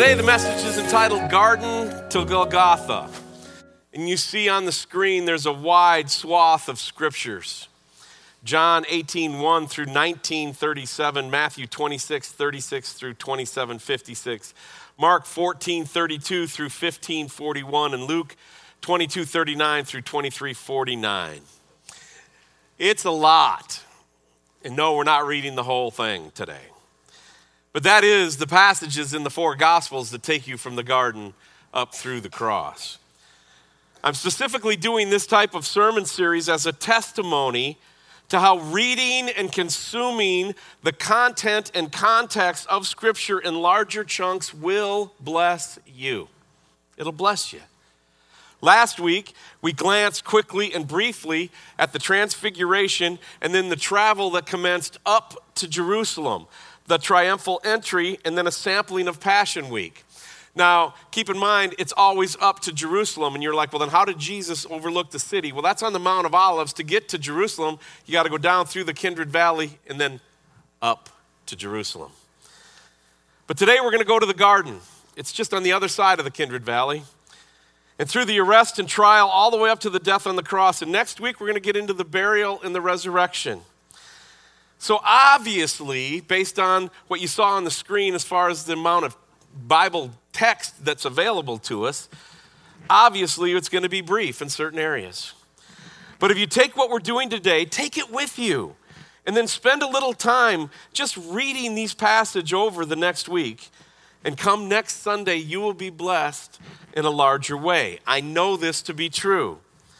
Today the message is entitled Garden to Golgotha. And you see on the screen there's a wide swath of scriptures. John 18:1 through 19:37, Matthew 26:36 through 27:56, Mark 14:32 through 15:41, and Luke 22:39 through 23:49. It's a lot. And no, we're not reading the whole thing today. But that is the passages in the four Gospels that take you from the garden up through the cross. I'm specifically doing this type of sermon series as a testimony to how reading and consuming the content and context of Scripture in larger chunks will bless you. It'll bless you. Last week, we glanced quickly and briefly at the Transfiguration and then the travel that commenced up to Jerusalem, the triumphal entry, and then a sampling of Passion Week. Now, keep in mind, it's always up to Jerusalem, and you're like, well, then how did Jesus overlook the city? Well, that's on the Mount of Olives. To get to Jerusalem, you got to go down through the Kindred Valley and then up to Jerusalem. But today we're going to go to the garden. It's just on the other side of the Kindred Valley. And through the arrest and trial all the way up to the death on the cross. And next week, we're going to get into the burial and the resurrection. So obviously, based on what you saw on the screen as far as the amount of Bible text that's available to us, obviously it's going to be brief in certain areas. But if you take what we're doing today, take it with you, and then spend a little time just reading these passages over the next week, and come next Sunday, you will be blessed in a larger way. I know this to be true.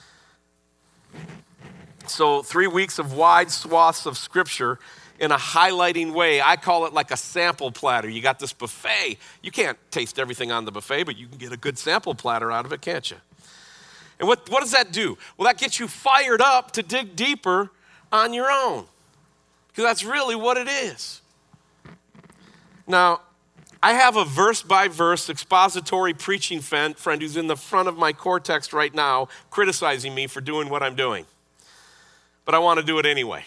So 3 weeks of wide swaths of Scripture in a highlighting way. I call it like a sample platter. You got this buffet. You can't taste everything on the buffet, but you can get a good sample platter out of it, can't you? And what does that do? Well, that gets you fired up to dig deeper on your own, because that's really what it is. Now, I have a verse-by-verse expository preaching friend who's in the front of my core text right now criticizing me for doing what I'm doing. But I want to do it anyway.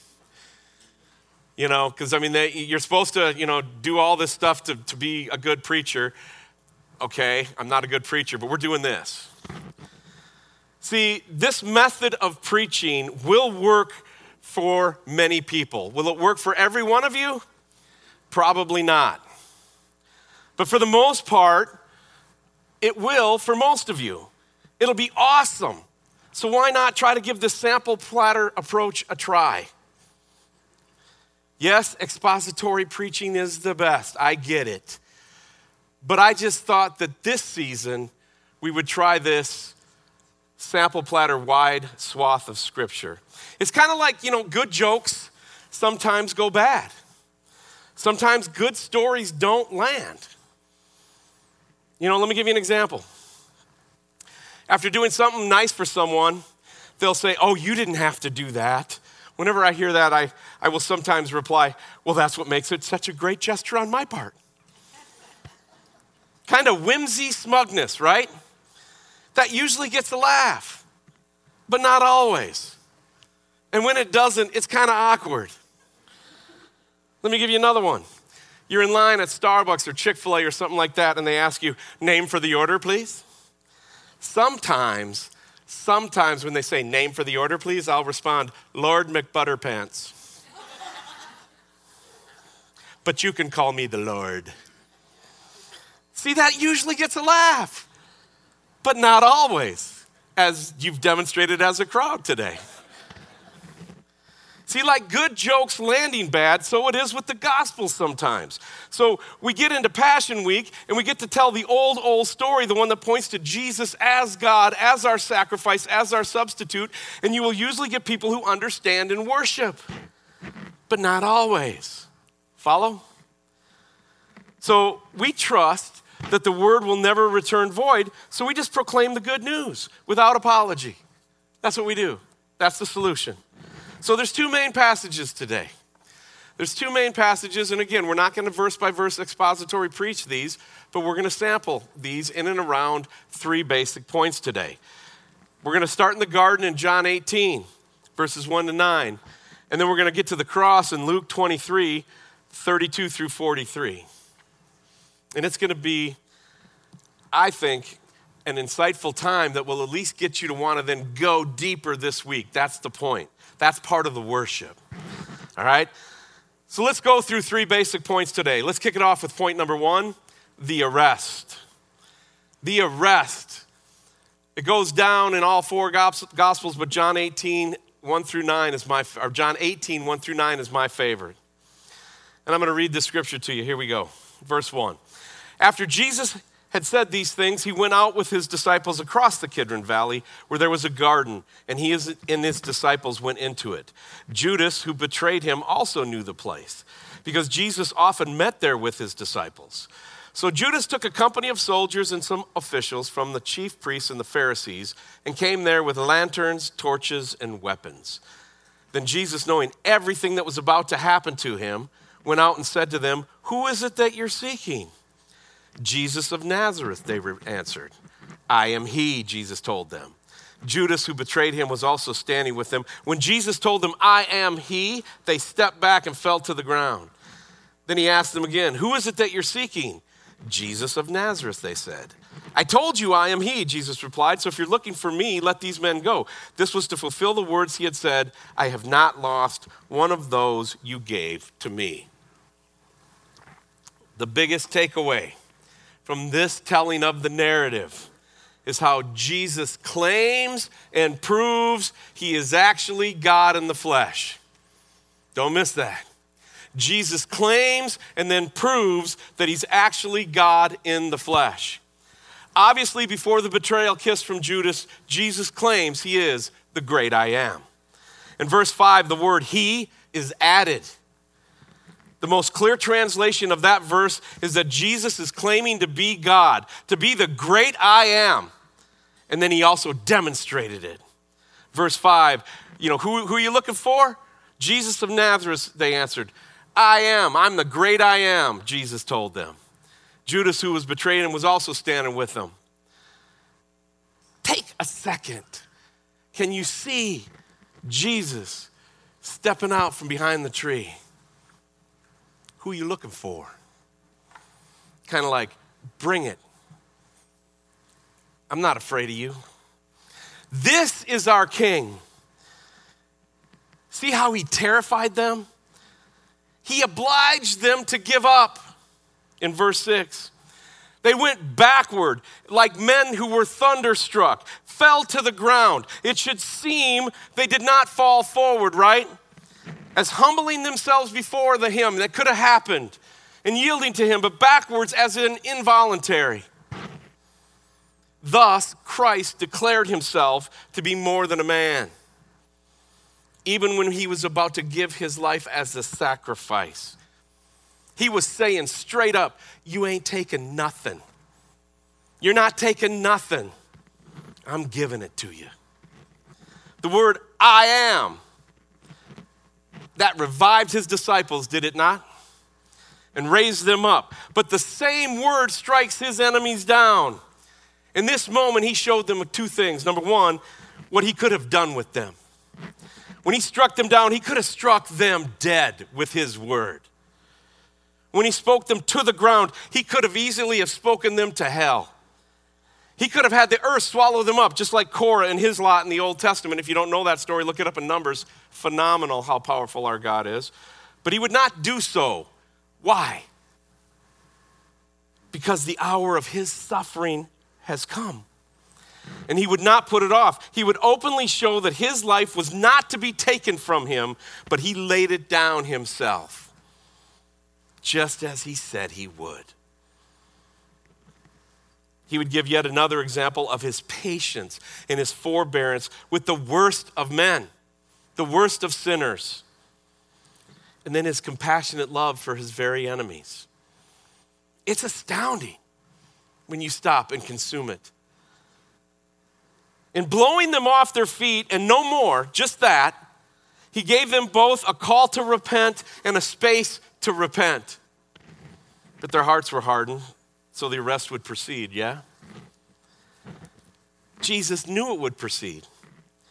You know, because you're supposed to, do all this stuff to be a good preacher. Okay, I'm not a good preacher, but we're doing this. See, this method of preaching will work for many people. Will it work for every one of you? Probably not. But for the most part, it will for most of you. It'll be awesome. So why not try to give this sample platter approach a try? Yes, expository preaching is the best. I get it. But I just thought that this season we would try this sample platter wide swath of Scripture. It's kind of like, good jokes sometimes go bad. Sometimes good stories don't land. Let me give you an example. After doing something nice for someone, they'll say, oh, you didn't have to do that. Whenever I hear that, I will sometimes reply, well, that's what makes it such a great gesture on my part. Kind of whimsy smugness, right? That usually gets a laugh, but not always. And when it doesn't, it's kind of awkward. Let me give you another one. You're in line at Starbucks or Chick-fil-A or something like that, and they ask you, name for the order, please. Sometimes when they say name for the order, please, I'll respond, Lord McButterpants. But you can call me the Lord. See, that usually gets a laugh, but not always, as you've demonstrated as a crowd today. See, like good jokes landing bad, so it is with the gospel sometimes. So we get into Passion Week, and we get to tell the old story, the one that points to Jesus as God, as our sacrifice, as our substitute, and you will usually get people who understand and worship, but not always. Follow? So we trust that the word will never return void, so we just proclaim the good news without apology. That's what we do. That's the solution. So there's two main passages today. There's two main passages, and again, we're not going to verse-by-verse expository preach these, but we're going to sample these in and around three basic points today. We're going to start in the garden in John 18, verses 1 to 9, and then we're going to get to the cross in Luke 23, 32 through 43. And it's going to be, I think, an insightful time that will at least get you to want to then go deeper this week. That's the point. That's part of the worship. All right? So let's go through 3 basic points today. Let's kick it off with point number 1, the arrest. The arrest. It goes down in all 4 Gospels, but John 18, 1 through 9 is John 18, 1 through 9 is my favorite. And I'm going to read this scripture to you. Here we go. Verse 1. After Jesus had said these things, he went out with his disciples across the Kidron Valley where there was a garden, and he and his disciples went into it. Judas, who betrayed him, also knew the place, because Jesus often met there with his disciples. So Judas took a company of soldiers and some officials from the chief priests and the Pharisees and came there with lanterns, torches, and weapons. Then Jesus, knowing everything that was about to happen to him, went out and said to them, "Who is it that you're seeking?" "Jesus of Nazareth," they answered. "I am he," Jesus told them. Judas, who betrayed him, was also standing with them. When Jesus told them, "I am he," they stepped back and fell to the ground. Then he asked them again, "Who is it that you're seeking?" "Jesus of Nazareth," they said. "I told you I am he," Jesus replied. "So if you're looking for me, let these men go." This was to fulfill the words he had said, "I have not lost one of those you gave to me." The biggest takeaway from this telling of the narrative is how Jesus claims and proves he is actually God in the flesh. Don't miss that. Jesus claims and then proves that he's actually God in the flesh. Obviously, before the betrayal kiss from Judas, Jesus claims he is the great I am. In verse 5, the word he is added. The most clear translation of that verse is that Jesus is claiming to be God, to be the great I am. And then he also demonstrated it. Verse 5, who are you looking for? Jesus of Nazareth, they answered. "I am. I'm the great I am," Jesus told them. Judas, who was betraying him, was also standing with them. Take a second. Can you see Jesus stepping out from behind the tree? Who are you looking for? Kind of like, bring it. I'm not afraid of you. This is our King. See how he terrified them? He obliged them to give up. In verse 6, they went backward like men who were thunderstruck, fell to the ground. It should seem they did not fall forward, right? As humbling themselves before him, that could have happened, and yielding to him, but backwards as in involuntary. Thus, Christ declared himself to be more than a man, even when he was about to give his life as a sacrifice. He was saying straight up, you ain't taking nothing. You're not taking nothing. I'm giving it to you. The word I am, that revived his disciples, did it not? And raised them up. But the same word strikes his enemies down. In this moment, he showed them 2 things. Number 1, what he could have done with them. When he struck them down, he could have struck them dead with his word. When he spoke them to the ground, he could have easily have spoken them to hell. He could have had the earth swallow them up, just like Korah and his lot in the Old Testament. If you don't know that story, look it up in Numbers. Phenomenal how powerful our God is. But he would not do so. Why? Because the hour of his suffering has come. And he would not put it off. He would openly show that his life was not to be taken from him, but he laid it down himself, just as he said he would. He would give yet another example of his patience and his forbearance with the worst of men, the worst of sinners, and then his compassionate love for his very enemies. It's astounding when you stop and consume it. In blowing them off their feet and no more, just that, he gave them both a call to repent and a space to repent. But their hearts were hardened, so the arrest would proceed, yeah? Jesus knew it would proceed.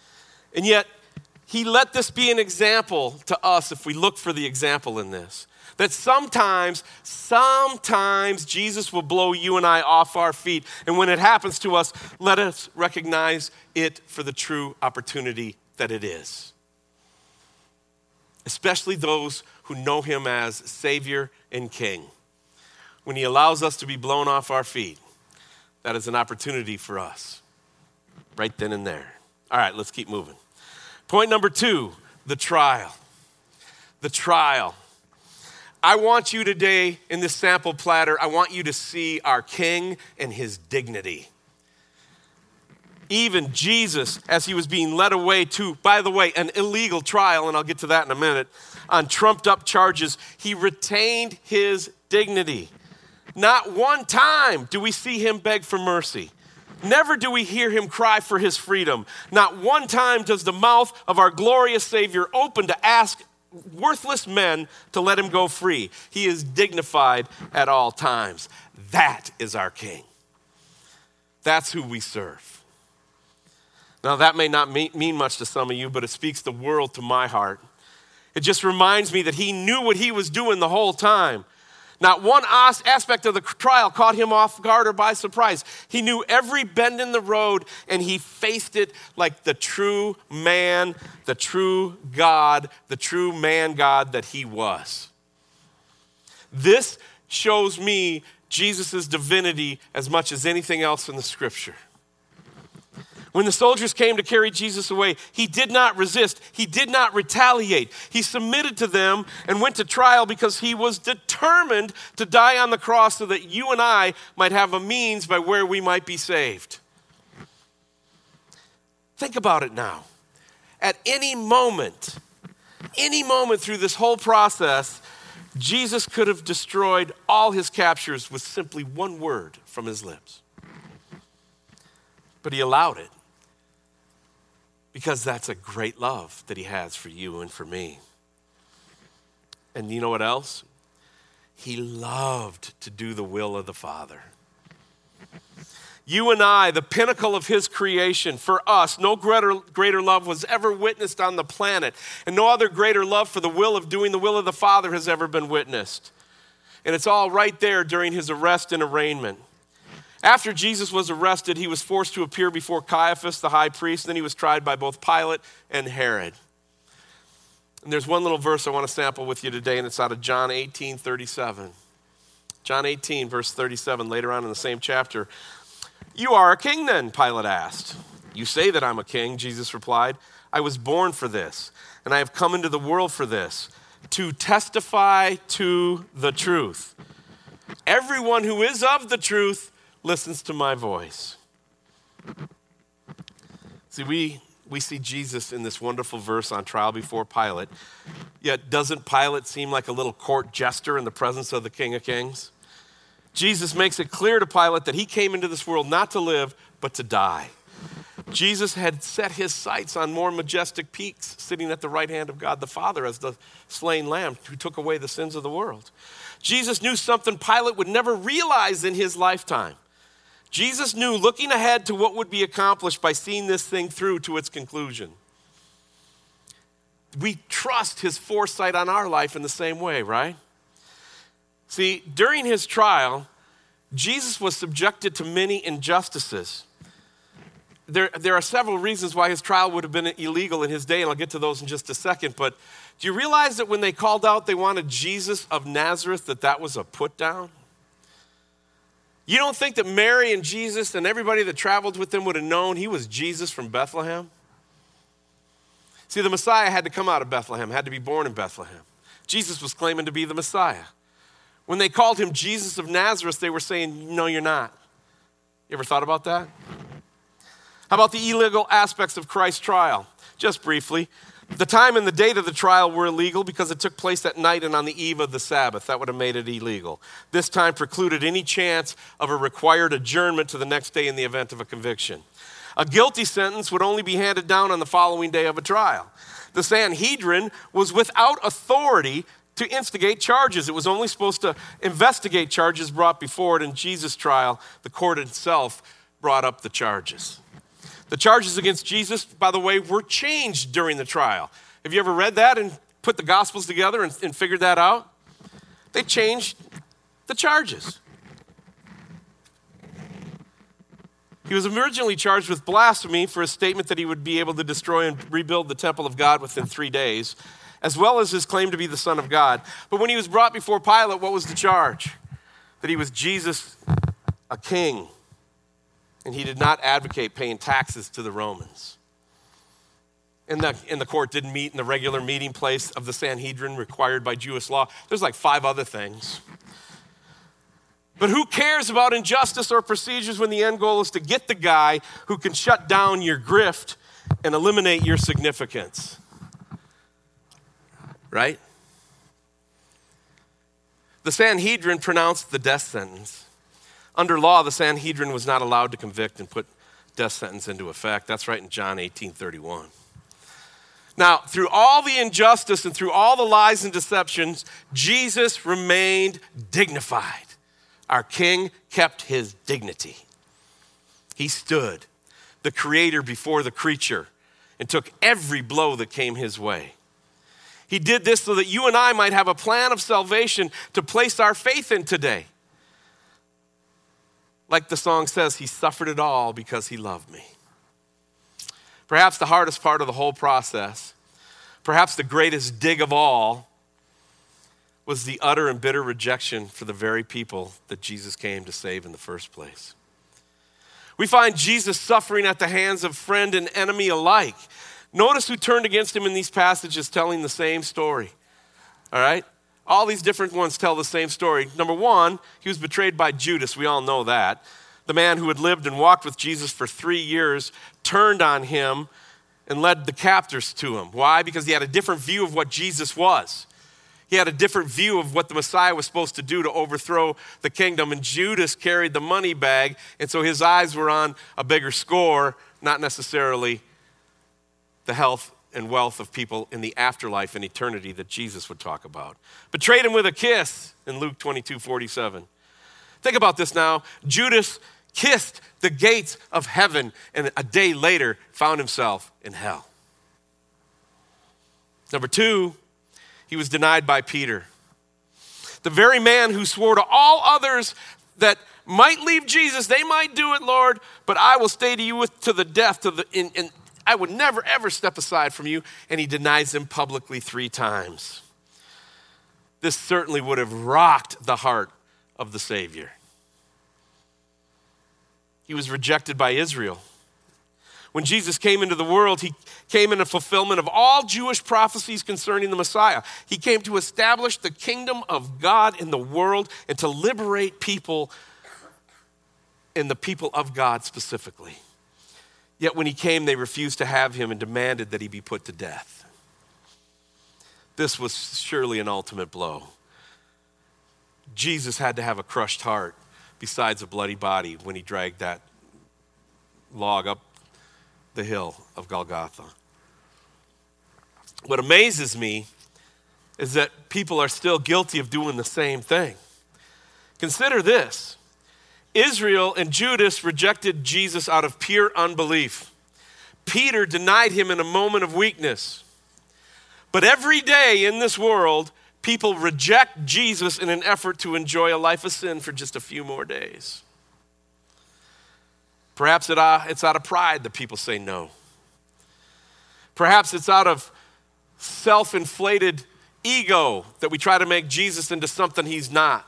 And yet, he let this be an example to us if we look for the example in this. That sometimes Jesus will blow you and I off our feet. And when it happens to us, let us recognize it for the true opportunity that it is. Especially those who know him as Savior and King. When he allows us to be blown off our feet, that is an opportunity for us, right then and there. All right, let's keep moving. Point number 2, the trial. The trial. I want you today in this sample platter, I want you to see our King and his dignity. Even Jesus, as he was being led away to, by the way, an illegal trial, and I'll get to that in a minute, on trumped up charges, he retained his dignity. Not one time do we see him beg for mercy. Never do we hear him cry for his freedom. Not one time does the mouth of our glorious Savior open to ask worthless men to let him go free. He is dignified at all times. That is our King. That's who we serve. Now, that may not mean much to some of you, but it speaks the world to my heart. It just reminds me that he knew what he was doing the whole time. Not one aspect of the trial caught him off guard or by surprise. He knew every bend in the road, and he faced it like the true man, the true God, the true man God that he was. This shows me Jesus' divinity as much as anything else in the scripture. When the soldiers came to carry Jesus away, he did not resist. He did not retaliate. He submitted to them and went to trial because he was determined to die on the cross so that you and I might have a means by where we might be saved. Think about it now. At any moment through this whole process, Jesus could have destroyed all his captures with simply one word from his lips. But he allowed it. Because that's a great love that he has for you and for me. And you know what else? He loved to do the will of the Father. You and I, the pinnacle of his creation, for us, no greater love was ever witnessed on the planet. And no other greater love for the will of doing the will of the Father has ever been witnessed. And it's all right there during his arrest and arraignment. After Jesus was arrested, he was forced to appear before Caiaphas, the high priest, and then he was tried by both Pilate and Herod. And there's one little verse I want to sample with you today, and it's out of John 18:37. John 18, verse 37, later on in the same chapter. "You are a king then," Pilate asked. "You say that I'm a king," Jesus replied. "I was born for this, and I have come into the world for this, to testify to the truth. Everyone who is of the truth listens to my voice." See, we see Jesus in this wonderful verse on trial before Pilate. Yet doesn't Pilate seem like a little court jester in the presence of the King of Kings? Jesus makes it clear to Pilate that he came into this world not to live, but to die. Jesus had set his sights on more majestic peaks, sitting at the right hand of God the Father as the slain lamb who took away the sins of the world. Jesus knew something Pilate would never realize in his lifetime. Jesus knew, looking ahead to what would be accomplished by seeing this thing through to its conclusion. We trust his foresight on our life in the same way, right? See, during his trial, Jesus was subjected to many injustices. There are several reasons why his trial would have been illegal in his day, and I'll get to those in just a second. But do you realize that when they called out they wanted Jesus of Nazareth, that was a put down? You don't think that Mary and Jesus and everybody that traveled with them would have known he was Jesus from Bethlehem? See, the Messiah had to come out of Bethlehem, had to be born in Bethlehem. Jesus was claiming to be the Messiah. When they called him Jesus of Nazareth, they were saying, no, you're not. You ever thought about that? How about the illegal aspects of Christ's trial? Just briefly, the time and the date of the trial were illegal because it took place at night and on the eve of the Sabbath. That would have made it illegal. This time precluded any chance of a required adjournment to the next day in the event of a conviction. A guilty sentence would only be handed down on the following day of a trial. The Sanhedrin was without authority to instigate charges. It was only supposed to investigate charges brought before it. In Jesus' trial, the court itself brought up the charges. The charges against Jesus, by the way, were changed during the trial. Have you ever read that and put the Gospels together and figured that out? They changed the charges. He was originally charged with blasphemy for a statement that he would be able to destroy and rebuild the temple of God within 3 days, as well as his claim to be the Son of God. But when he was brought before Pilate, what was the charge? That he was Jesus, a king, and he did not advocate paying taxes to the Romans. And the court didn't meet in the regular meeting place of the Sanhedrin required by Jewish law. There's like 5 other things. But who cares about injustice or procedures when the end goal is to get the guy who can shut down your grift and eliminate your significance? Right? The Sanhedrin pronounced the death sentence. Under law, the Sanhedrin was not allowed to convict and put death sentence into effect. That's right in John 18:31. Now, through all the injustice and through all the lies and deceptions, Jesus remained dignified. Our king kept his dignity. He stood, the creator before the creature, and took every blow that came his way. He did this so that you and I might have a plan of salvation to place our faith in today. Like the song says, he suffered it all because he loved me. Perhaps the hardest part of the whole process, perhaps the greatest dig of all, was the utter and bitter rejection for the very people that Jesus came to save in the first place. We find Jesus suffering at the hands of friend and enemy alike. Notice who turned against him in these passages telling the same story. All right? All these different ones tell the same story. Number one, he was betrayed by Judas. We all know that. The man who had lived and walked with Jesus for 3 years turned on him and led the captors to him. Why? Because he had a different view of what Jesus was. He had a different view of what the Messiah was supposed to do to overthrow the kingdom. And Judas carried the money bag, and so his eyes were on a bigger score, not necessarily the health and wealth of people in the afterlife and eternity that Jesus would talk about. Betrayed him with a kiss in Luke 22:47. Think about this now. Judas kissed the gates of heaven and a day later found himself in hell. Number two, he was denied by Peter. The very man who swore to all others that might leave Jesus, they might do it, Lord, but I will stay to you to the death, and I would never, ever step aside from you. And he denies him publicly 3 times. This certainly would have rocked the heart of the Savior. He was rejected by Israel. When Jesus came into the world, he came in a fulfillment of all Jewish prophecies concerning the Messiah. He came to establish the kingdom of God in the world and to liberate people, and the people of God specifically. Yet when he came, they refused to have him and demanded that he be put to death. This was surely an ultimate blow. Jesus had to have a crushed heart besides a bloody body when he dragged that log up the hill of Golgotha. What amazes me is that people are still guilty of doing the same thing. Consider this. Israel and Judas rejected Jesus out of pure unbelief. Peter denied him in a moment of weakness. But every day in this world, people reject Jesus in an effort to enjoy a life of sin for just a few more days. Perhaps it's out of pride that people say no. Perhaps it's out of self-inflated ego that we try to make Jesus into something he's not.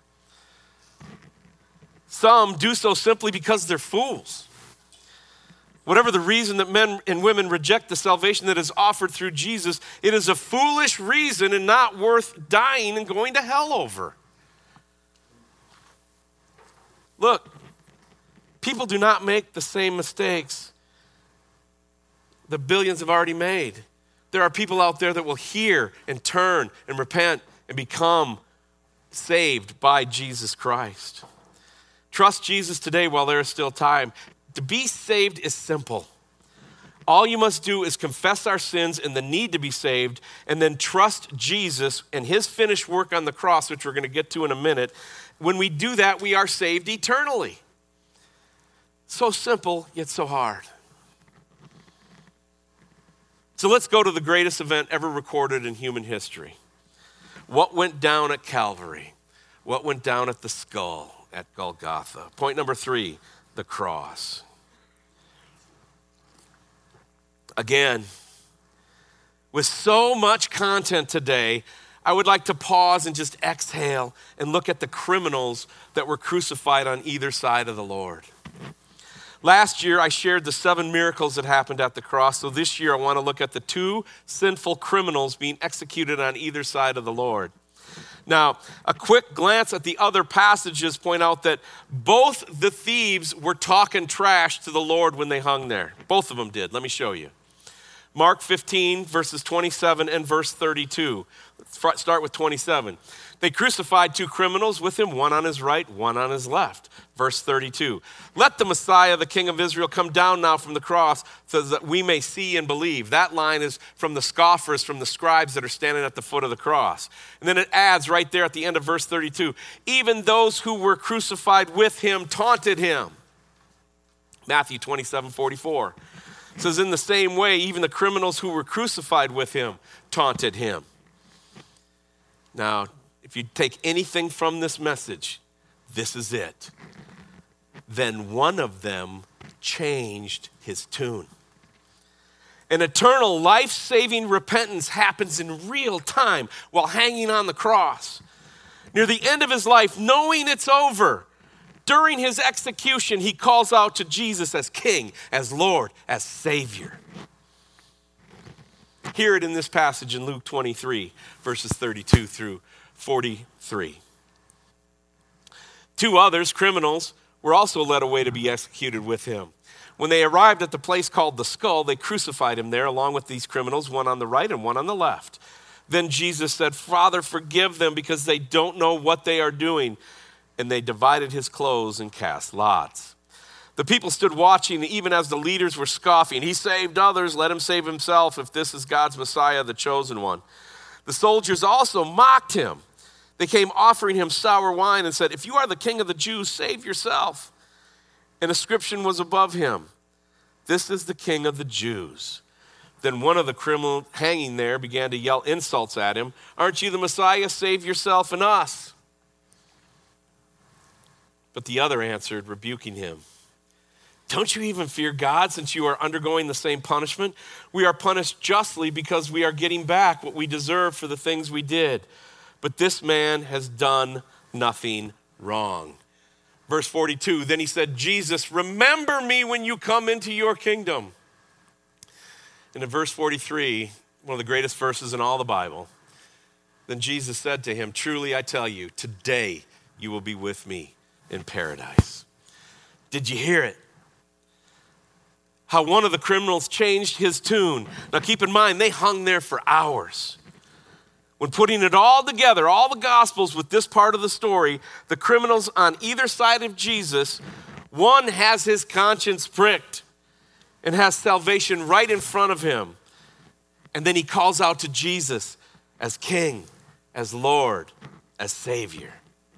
Some do so simply because they're fools. Whatever the reason that men and women reject the salvation that is offered through Jesus, it is a foolish reason and not worth dying and going to hell over. Look, people do not make the same mistakes that billions have already made. There are people out there that will hear and turn and repent and become saved by Jesus Christ. Trust Jesus today while there is still time. To be saved is simple. All you must do is confess our sins and the need to be saved, and then trust Jesus and his finished work on the cross, which we're going to get to in a minute. When we do that, we are saved eternally. So simple, yet so hard. So let's go to the greatest event ever recorded in human history. What went down at Calvary? What went down at the skull at Golgotha? Point number 3, the cross. Again, with so much content today, I would like to pause and just exhale and look at the criminals that were crucified on either side of the Lord. Last year, I shared the 7 miracles that happened at the cross. So this year, I want to look at the 2 sinful criminals being executed on either side of the Lord. Now, a quick glance at the other passages point out that both the thieves were talking trash to the Lord when they hung there. Both of them did. Let me show you. Mark 15, verses 27 and verse 32. Let's start with 27. They crucified 2 criminals with him, one on his right, one on his left. Verse 32. Let the Messiah, the King of Israel, come down now from the cross so that we may see and believe. That line is from the scoffers, from the scribes that are standing at the foot of the cross. And then it adds right there at the end of verse 32, even those who were crucified with him taunted him. Matthew 27:44. It says, in the same way, even the criminals who were crucified with him taunted him. Now, if you take anything from this message, this is it. Then one of them changed his tune. An eternal life-saving repentance happens in real time while hanging on the cross. Near the end of his life, knowing it's over, during his execution, he calls out to Jesus as King, as Lord, as Savior. Hear it in this passage in Luke 23, verses 32 through 43. 2 others, criminals, were also led away to be executed with him. When they arrived at the place called the Skull, they crucified him there along with these criminals, one on the right and one on the left. Then Jesus said, Father, forgive them because they don't know what they are doing. And they divided his clothes and cast lots. The people stood watching, even as the leaders were scoffing. He saved others, let him save himself if this is God's Messiah, the chosen one. The soldiers also mocked him. They came offering him sour wine and said, if you are the King of the Jews, save yourself. An inscription was above him, this is the King of the Jews. Then one of the criminals hanging there began to yell insults at him. Aren't you the Messiah? Save yourself and us. But the other answered, rebuking him, don't you even fear God since you are undergoing the same punishment? We are punished justly because we are getting back what we deserve for the things we did. But this man has done nothing wrong. Verse 42, then he said, Jesus, remember me when you come into your kingdom. And in verse 43, one of the greatest verses in all the Bible, then Jesus said to him, truly I tell you, today you will be with me in paradise. Did you hear it? How one of the criminals changed his tune. Now keep in mind, they hung there for hours. When putting it all together, all the Gospels with this part of the story, the criminals on either side of Jesus, one has his conscience pricked and has salvation right in front of him. And then he calls out to Jesus as King, as Lord, as Savior.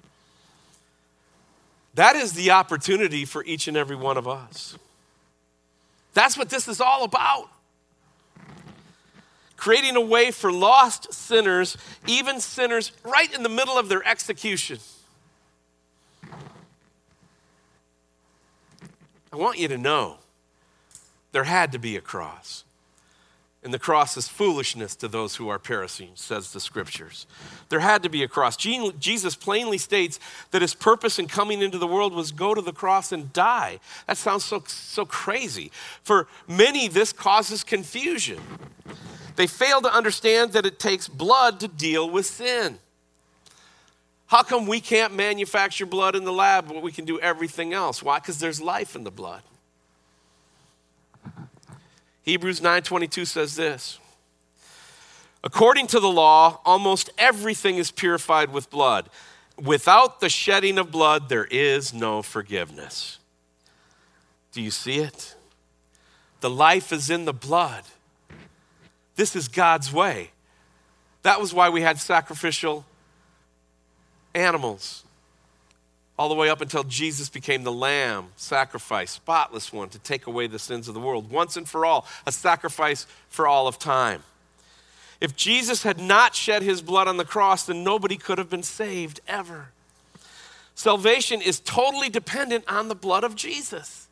That is the opportunity for each and every one of us. That's what this is all about. Creating a way for lost sinners, even sinners right in the middle of their execution. I want you to know there had to be a cross. And the cross is foolishness to those who are perishing, says the scriptures. There had to be a cross. Jesus plainly states that his purpose in coming into the world was go to the cross and die. That sounds so crazy. For many, this causes confusion. They fail to understand that it takes blood to deal with sin. How come we can't manufacture blood in the lab, but we can do everything else? Why? Because there's life in the blood. Hebrews 9:22 says this, according to the law, almost everything is purified with blood. Without the shedding of blood, there is no forgiveness. Do you see it? The life is in the blood. This is God's way. That was why we had sacrificial animals all the way up until Jesus became the lamb, sacrifice, spotless one to take away the sins of the world. Once and for all, a sacrifice for all of time. If Jesus had not shed his blood on the cross, then nobody could have been saved ever. Salvation is totally dependent on the blood of Jesus.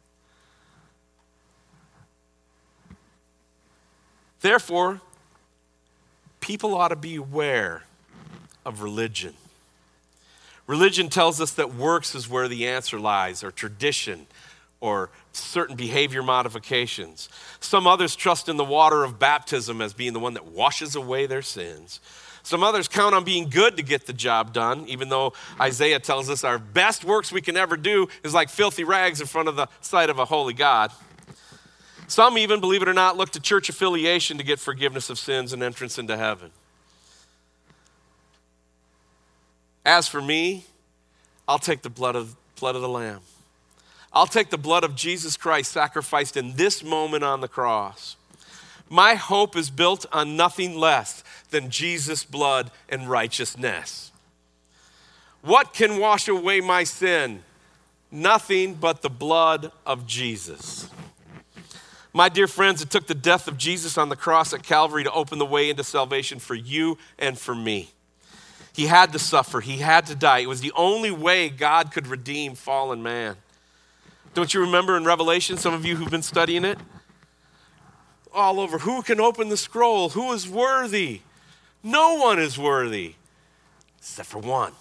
Therefore, people ought to be aware of religion. Religion tells us that works is where the answer lies, or tradition, or certain behavior modifications. Some others trust in the water of baptism as being the one that washes away their sins. Some others count on being good to get the job done, even though Isaiah tells us our best works we can ever do is like filthy rags in front of the sight of a holy God. Some even, believe it or not, look to church affiliation to get forgiveness of sins and entrance into heaven. As for me, I'll take the blood of the Lamb. I'll take the blood of Jesus Christ sacrificed in this moment on the cross. My hope is built on nothing less than Jesus' blood and righteousness. What can wash away my sin? Nothing but the blood of Jesus. My dear friends, it took the death of Jesus on the cross at Calvary to open the way into salvation for you and for me. He had to suffer. He had to die. It was the only way God could redeem fallen man. Don't you remember in Revelation, some of you who've been studying it? All over, who can open the scroll? Who is worthy? No one is worthy, except for one.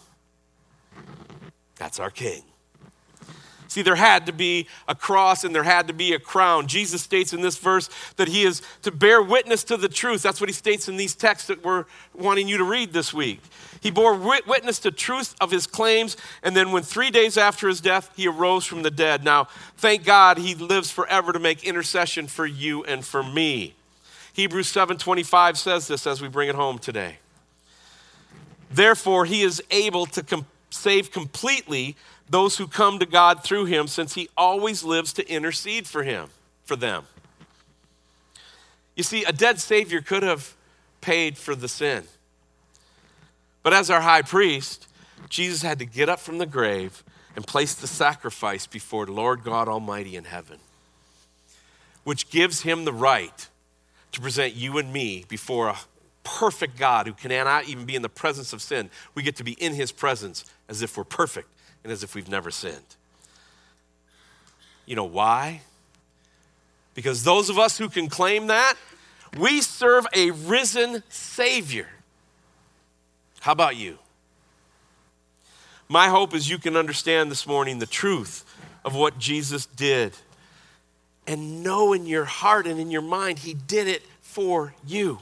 That's our King. See, there had to be a cross and there had to be a crown. Jesus states in this verse that he is to bear witness to the truth. That's what he states in these texts that we're wanting you to read this week. He bore witness to truth of his claims, and then when 3 days after his death, he arose from the dead. Now, thank God he lives forever to make intercession for you and for me. Hebrews 7:25 says this as we bring it home today. Therefore, he is able to save completely those who come to God through him, since he always lives to intercede for them. You see, a dead Savior could have paid for the sin. But as our high priest, Jesus had to get up from the grave and place the sacrifice before Lord God Almighty in heaven, which gives him the right to present you and me before a perfect God who cannot even be in the presence of sin. We get to be in his presence as if we're perfect and as if we've never sinned. You know why? Because those of us who can claim that, we serve a risen Savior. How about you? My hope is you can understand this morning the truth of what Jesus did and know in your heart and in your mind he did it for you.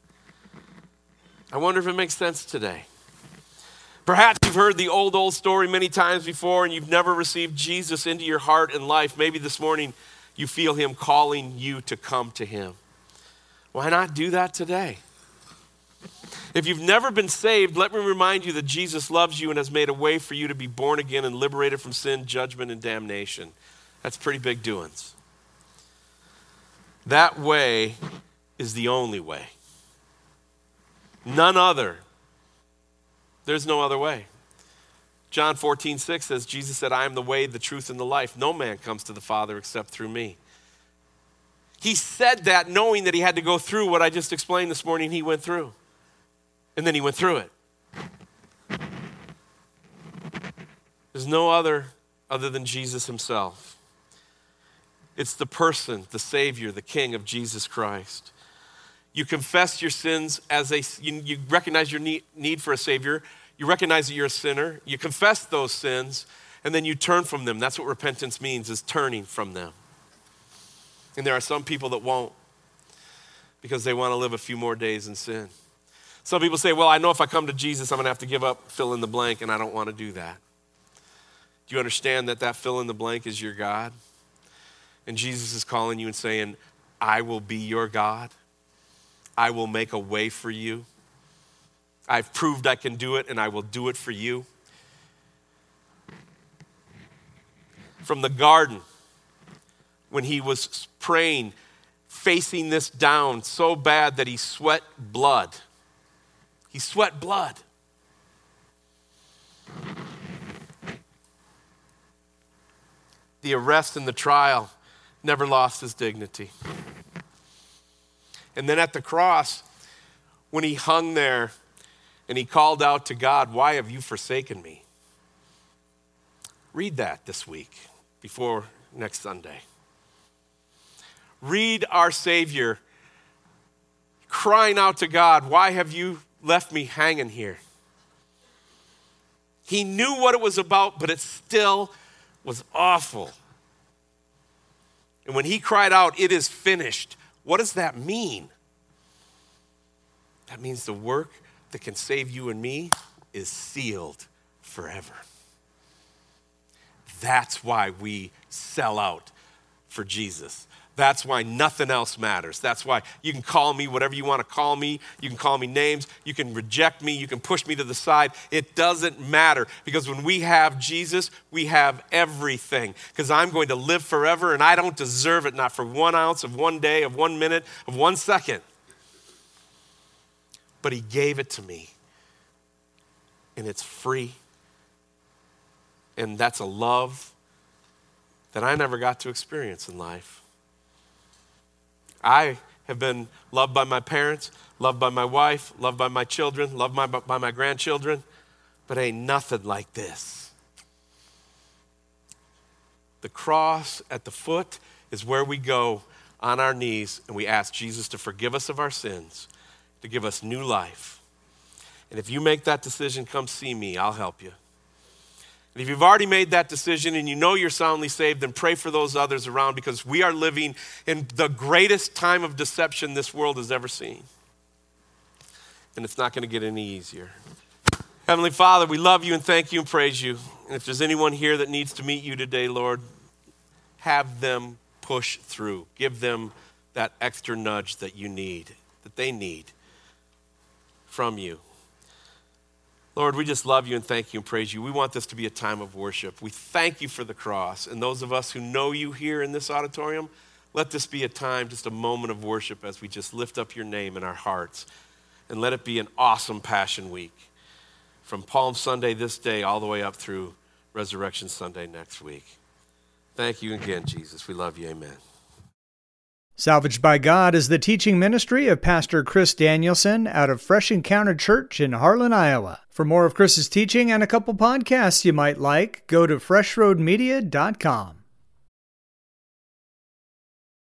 I wonder if it makes sense today. Perhaps you've heard the old story many times before and you've never received Jesus into your heart and life. Maybe this morning you feel him calling you to come to him. Why not do that today? If you've never been saved, let me remind you that Jesus loves you and has made a way for you to be born again and liberated from sin, judgment, and damnation. That's pretty big doings. That way is the only way. None other. There's no other way. John 14:6 says, Jesus said, I am the way, the truth, and the life. No man comes to the Father except through me. He said that knowing that he had to go through what I just explained this morning he went through. And then he went through it. There's no other than Jesus himself. It's the person, the Savior, the King of Jesus Christ. You confess your sins you recognize your need for a Savior. You recognize that you're a sinner. You confess those sins, and then you turn from them. That's what repentance means, is turning from them. And there are some people that won't because they want to live a few more days in sin. Some people say, well, I know if I come to Jesus, I'm going to have to give up fill in the blank, and I don't want to do that. Do you understand that fill in the blank is your God? And Jesus is calling you and saying, I will be your God. I will make a way for you. I've proved I can do it, and I will do it for you. From the garden, when he was praying, facing this down so bad that he sweat blood. He sweat blood. The arrest and the trial never lost his dignity. And then at the cross, when he hung there and he called out to God, "Why have you forsaken me?" Read that this week before next Sunday. Read our Savior crying out to God, "Why have you left me hanging here?" He knew what it was about, but it still was awful. And when he cried out, "It is finished," what does that mean? That means the work that can save you and me is sealed forever. That's why we sell out for Jesus. That's why nothing else matters. That's why you can call me whatever you want to call me. You can call me names. You can reject me. You can push me to the side. It doesn't matter, because when we have Jesus, we have everything. Because I'm going to live forever, and I don't deserve it, not for 1 ounce of 1 day, of 1 minute, of 1 second. But he gave it to me, and it's free. And that's a love that I never got to experience in life. I have been loved by my parents, loved by my wife, loved by my children, loved by my grandchildren, but ain't nothing like this. The cross at the foot is where we go on our knees and we ask Jesus to forgive us of our sins, to give us new life. And if you make that decision, come see me. I'll help you. And if you've already made that decision and you know you're soundly saved, then pray for those others around, because we are living in the greatest time of deception this world has ever seen. And it's not going to get any easier. Heavenly Father, we love you and thank you and praise you. And if there's anyone here that needs to meet you today, Lord, have them push through. Give them that extra nudge that you need, that they need from you. Lord, we just love you and thank you and praise you. We want this to be a time of worship. We thank you for the cross. And those of us who know you here in this auditorium, let this be a time, just a moment of worship as we just lift up your name in our hearts. And let it be an awesome Passion Week, from Palm Sunday this day all the way up through Resurrection Sunday next week. Thank you again, Jesus. We love you. Amen. Salvaged by God is the teaching ministry of Pastor Chris Danielson out of Fresh Encounter Church in Harlan, Iowa. For more of Chris's teaching and a couple podcasts you might like, go to freshroadmedia.com.